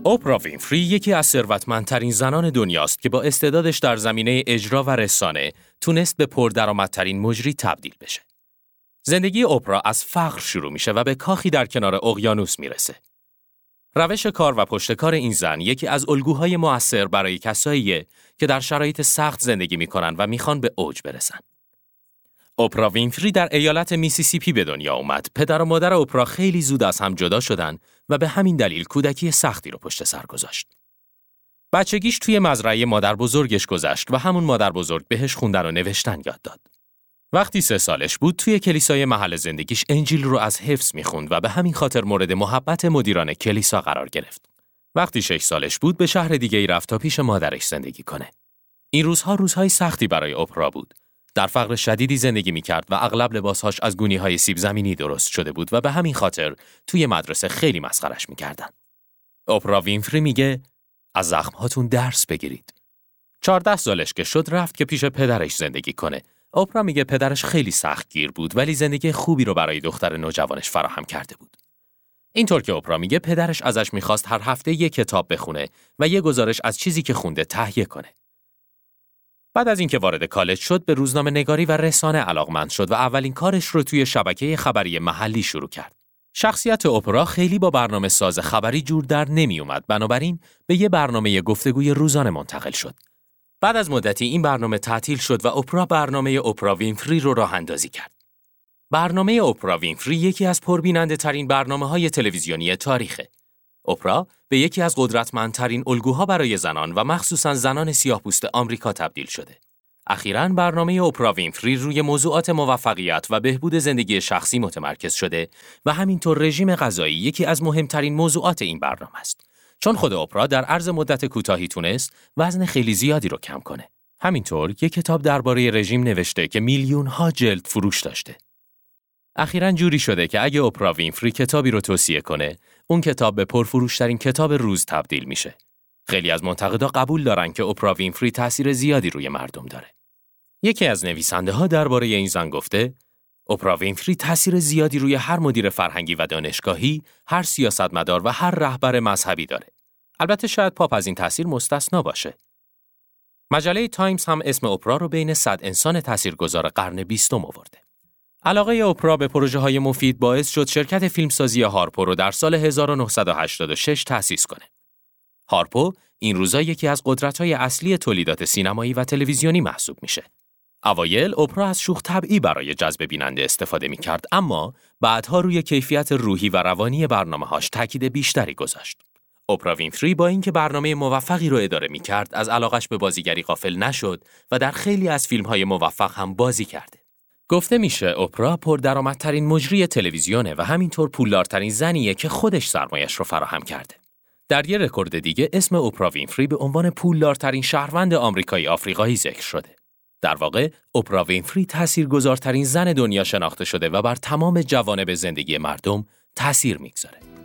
اوپرا وینفری یکی از ثروتمندترین زنان دنیاست که با استعدادش در زمینه اجرا و رسانه تونست به پردرآمدترین مجری تبدیل بشه. زندگی اوپرا از فقر شروع میشه و به کاخی در کنار اقیانوس میرسه. روش کار و پشتکار این زن یکی از الگوهای مؤثر برای کساییه که در شرایط سخت زندگی میکنن و میخوان به اوج برسن. اوپرا وینفری در ایالت میسیسیپی به دنیا اومد. پدر و مادر اوپرا خیلی زود از هم جدا شدن و به همین دلیل کودکی سختی رو پشت سر گذاشت. بچگیش توی مزرعه مادر بزرگش گذشت و همون مادر بزرگ بهش خوندن و نوشتن یاد داد. وقتی 3 سالش بود توی کلیسای محل زندگیش انجیل رو از حفظ میخوند و به همین خاطر مورد محبت مدیران کلیسا قرار گرفت. وقتی 6 سالش بود به شهر دیگه‌ای رفت تا پیش مادرش زندگی کنه. این روزها روزهای سختی برای اوپرا بود. در فقر شدیدی زندگی میکرد و اغلب لباسهاش از گونی‌های سیب زمینی درست شده بود و به همین خاطر توی مدرسه خیلی مسخرش میکردن. اوپرا وینفری میگه از زخم‌هاتون درس بگیرید. 14 سالش که شد رفت که پیش پدرش زندگی کنه. اوپرا میگه پدرش خیلی سختگیر بود ولی زندگی خوبی رو برای دختر نوجوانش فراهم کرده بود. اینطور که اوپرا میگه پدرش ازش میخواست هر هفته 1 کتاب بخونه و یه گزارش از چیزی که خونده تهیه کنه. بعد از اینکه وارد کالج شد به روزنامه‌نگاری و رسانه علاقمند شد و اولین کارش رو توی شبکه خبری محلی شروع کرد. شخصیت اوپرا خیلی با برنامه ساز خبری جور در نمی اومد، بنابراین به یه برنامه گفتگوی روزانه منتقل شد. بعد از مدتی این برنامه تعطیل شد و اوپرا برنامه اوپرا وینفری رو راه اندازی کرد. برنامه اوپرا وینفری یکی از پربیننده‌ترین برنامه‌های تلویزیونی تاریخه. اوپرا به یکی از قدرتمندترین الگوها برای زنان و مخصوصاً زنان سیاه‌پوست آمریکا تبدیل شده. اخیراً برنامه اوپرا وینفری روی موضوعات موفقیت و بهبود زندگی شخصی متمرکز شده و همینطور رژیم غذایی یکی از مهمترین موضوعات این برنامه است. چون خود اوپرا در عرض مدت کوتاهی تونست وزن خیلی زیادی رو کم کنه. همینطور یک کتاب درباره رژیم نوشته که میلیون‌ها جلد فروش داشته. اخیراً جوری شده که اگه اوپرا وینفری کتابی رو توصیه کنه، اون کتاب به پرفروش‌ترین کتاب روز تبدیل میشه. خیلی از منتقدا قبول دارن که اوپرا وینفری تأثیر زیادی روی مردم داره. یکی از نویسنده‌ها درباره این زن گفته، اوپرا وینفری تأثیر زیادی روی هر مدیر فرهنگی و دانشگاهی، هر سیاستمدار و هر رهبر مذهبی داره. البته شاید پاپ از این تأثیر مستثنا باشه. مجله تایمز هم اسم اوپرا رو بین 100 انسان تأثیرگذار قرن 20 آورده. علاقه اوپرا به پروژه‌های مفید باعث شد شرکت فیلمسازی هارپو رو در سال 1986 تأسیس کنه. هارپو این روزا یکی از قدرت‌های اصلی تولیدات سینمایی و تلویزیونی محسوب میشه. اوایل اوپرا از شوخ طبعی برای جذب بیننده استفاده می‌کرد، اما بعدها روی کیفیت روحی و روانی برنامه‌هاش تاکید بیشتری گذاشت. اوپرا وینفری با اینکه برنامه موفقی رو اداره می‌کرد، از علاقش به بازیگری غافل نشد و در خیلی از فیلم‌های موفق هم بازی کرده. گفته میشه اوپرا پردرآمدترین مجری تلویزیونه و همینطور پولدارترین زنیه که خودش سرمایش رو فراهم کرده. در یه رکورد دیگه اسم اوپرا وینفری به عنوان پولدارترین شهروند آمریکایی آفریقایی ذکر شده. در واقع اوپرا وینفری تاثیرگذارترین زن دنیا شناخته شده و بر تمام جوانب زندگی مردم تأثیر میگذاره.